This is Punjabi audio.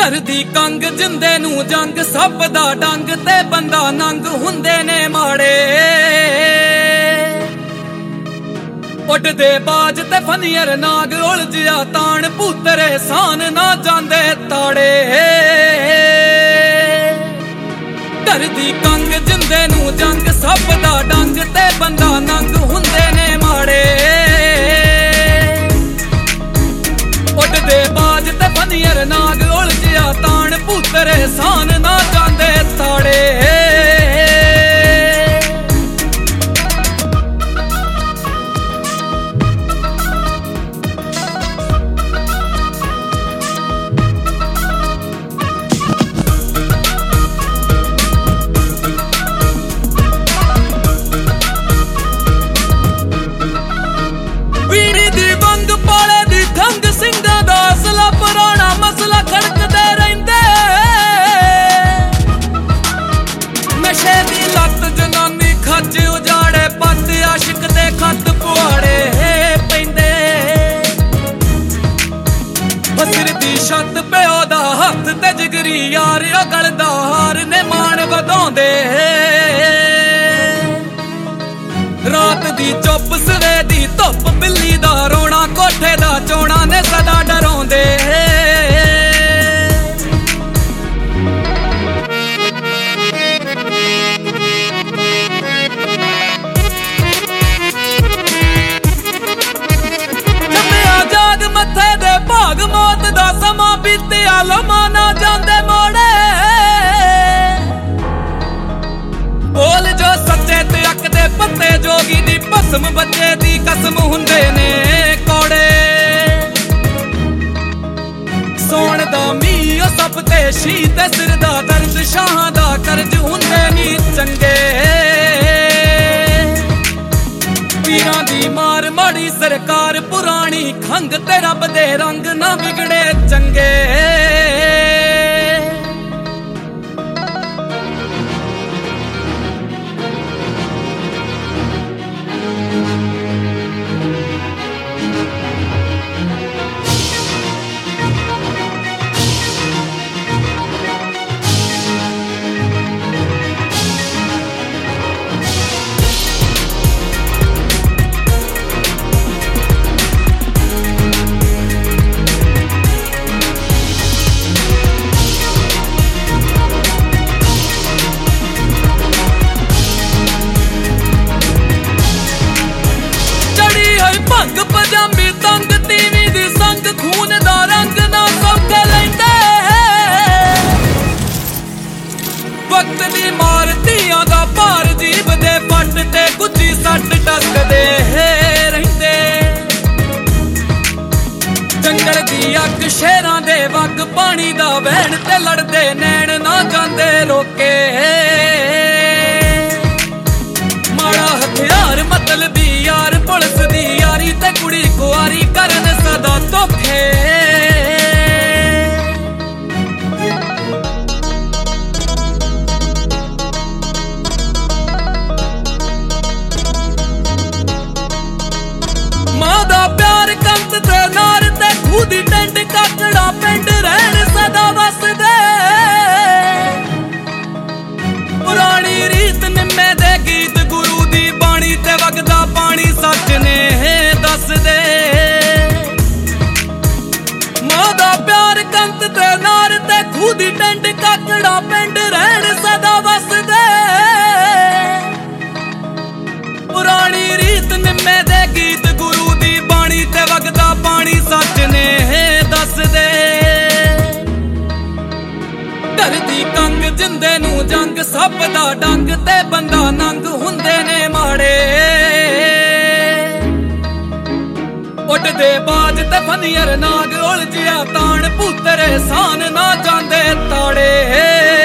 ਧਰਦੀ ਕੰਗ ਜਿੰਦੇ ਨੂੰ ਜੰਗ ਸੱਪ ਦਾ ਡੰਗ ਤੇ ਬੰਦਾ ਨੰਗ ਹੁੰਦੇ ਨੇ ਮਾੜੇ ਉੱਡਦੇ ਬਾਜ ਤੇ ਫਨੀਅਰ ਨਾਗ ਉਲਝਿਆ ਤਾਣ ਪੁੱਤਰੇ ਸਾਨ ਨਾ ਜਾਂਦੇ ਤਾੜੇ ਧਰਦੀ ਕੰਗ ਜਿੰਦੇ ਨੂੰ ਜੰਗ ਸੱਪ ਦਾ ਡੰਗ ਤੇ ਬੰਦਾ ਨੰਗ ਹੁੰਦੇ ਨੇ ਮਾੜੇ ਉੱਡਦੇ ਬਾਜ ਤੇ ਫਨੀਅਰ ਨਾਗ ਉਲਝਿਆ ਤਾਣ ਪੁੱਤਰੇ ਸਾਨ ਨਾ ਜਾਂਦੇ ਤਾੜੇ ਉਜਾੜੇ ਪੱਤ ਆਸ਼ਿਕ ਦੇ ਖੱਤ ਪੁਆੜੇ ਪੈਂਦੇ ਬਸਰ ਦੀ ਛੱਤ ਪਿਓ ਦਾ ਹੱਥ ਤੇ ਜਿਗਰੀ ਯਾਰ ਗਲਦਾ ਹਾਰ ਨੇ ਮਾਣ ਵਧਾਉਂਦੇ ਰਾਤ ਦੀ ਚੁੱਪ ਸਵੇ ਦੀ ਧੁੱਪ ਬਿੱਲੀ ਦਾ ਰੋਣਾ ਕੋਠੇ ਦਾ ਚੋਣਾ ਨੇ ਸਦਾ ਡਰਾਉਂਦੇ ਮੱਥੇ ਦੇ ਭਾਗ ਮੌਤ ਦਾ ਸਮਾਂ ਬੀਤਿਆ ਲਮਾ ਨਾ ਜਾਂਦੇ ਮੋੜੇ ਬੋਲ ਜੋ ਸੱਚੇ ਤੇ ਅੱਕ ਦੇ ਪੱਤੇ ਜੋਗੀ ਦੀ ਭਸਮ ਬੱਚੇ ਦੀ ਕਸਮ ਹੁੰਦੇ ਨੇ ਕੋੜੇ ਸੋਣ ਦਾ ਮੀਂਹ ਸਭ ਤੇ ਸ਼ੀਤ ਸਿਰ ਦਾ ਦਰਦ ਸ਼ਾਹਾਂ ਦਾ ਕਰਜ਼ ਹੁੰਦੇ ਨੀ ਚੰਗੇ ਪੀਰਾਂ ਦੀ ਮਾਰ ਮਾੜੀ ਸਰਕਾਰ ਪੁਰਾਣੀ ਖੰਗ ਤੇ ਰੱਬ ਦੇ ਰੰਗ ਨਾ ਵਿਗੜੇ ਚੰਗੇ ਭੰਗ ਪਜਾਮੀ ਤੰਗ ਤੀਵੀਂ ਦੀ ਸੰਗ ਖੂਨ ਦਾ ਰੰਗ ਨਾ ਸੌਕੇ ਲੈਂਦੇ ਵਕਤ ਦੀ ਮਾਰ ਧੀਆਂ ਦਾ ਭਾਰ ਜੀਭ ਦੇ ਪੱਟ ਤੇ ਗੁੱਜੀ ਸੱਟ ਟੱਕਦੇ ਰਹਿੰਦੇ ਜੰਗਲ ਦੀ ਅੱਗ ਸ਼ੇਰਾਂ ਦੇ ਵਗ ਪਾਣੀ ਦਾ ਵਹਿਣ ਤੇ ਲੜਦੇ ਨੈਣ ਨਾ ਜਾਂਦੇ ਰੋਕੇ ਮਾੜਾ ਹਥਿਆਰ ਮਤਲਬੀ ਯਾਰ ਪੁਲਿਸ ਦੀ ਯਾਰੀ ਤੇ ਕੁੜੀ ਕੁਆਰੀ ਕਰਨ ਸਦਾ ਧੋਖੇ ਮਾਂ ਦਾ ਪਿਆਰ ਕੰਤ ਤੇ ਨਾਰ ਤੇ ਖੂਹ ਦੀ ਟੈਂਟ ਕਾਕੜਾ ਪਿੰਡ ਰਹਿਣ ਸਦਾ ਵਸਦੇ ਪੁਰਾਣੀ ਰੀਤ ਨਿੰਮੇ ਦੇ ਗੀਤ ਗੁਰੂ ਦੀ ਬਾਣੀ ਤੇ ਵਗਦਾ ਪਾਣੀ ਸੱਚ ਨੇ ਦੱਸਦੇ ਮਾਂ ਦਾ ਪਿਆਰ ਕੰਤ ਤੇ ਨਾਰ ਤੇ ਖੂਹ ਦੀ ਟੈਂਟ ਕਾਕੜਾ ਪਿੰਡ ਰਹਿਣ ਸਦਾ ਵਸਦੇ ਪੁਰਾਣੀ ਰੀਤ ਨਿੰਮੇ ਦੇ ਗੀਤ ਗੁਰੂ ਦੀ ਬਾਣੀ ਤੇ ਵਗਦਾ ਪਾਣੀ ਸੱਚ ਨੇ ਦੱਸਦੇ ਧਰਦੀ ਕੰਗ ਜਿੰਦੇ ਨੂੰ ਜੰਗ ਸੱਪ ਦਾ ਡੰਗ ਤੇ ਬੰਦਾ ਨੰਗ ਹੁੰਦੇ ਨੇ ਮਾੜੇ ਉੱਡਦੇ ਬਾਜ ਤੇ ਫਨੀਅਰ ਨਾਗ ਉਲਝਿਆ ਤਾਣ ਪੁੱਤਰੇ ਸਾਨ ਨਾ ਜਾਂਦੇ ਤਾੜੇ